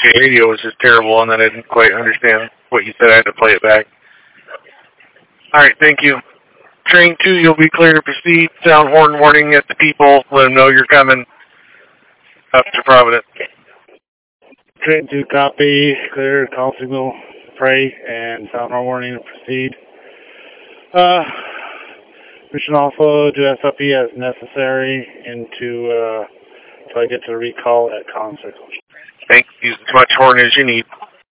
radio was just terrible, and then I didn't quite understand what you said. I had to play it back. All right, thank you. Train 2, you'll be clear to proceed. Sound horn warning at the people. Let them know you're coming up to Providence. Train 2, copy. Clear, call signal, pray, and sound horn warning to proceed. Mission Alpha, do SOP as necessary until I get to recall at Concert. Thank you as much horn as you need.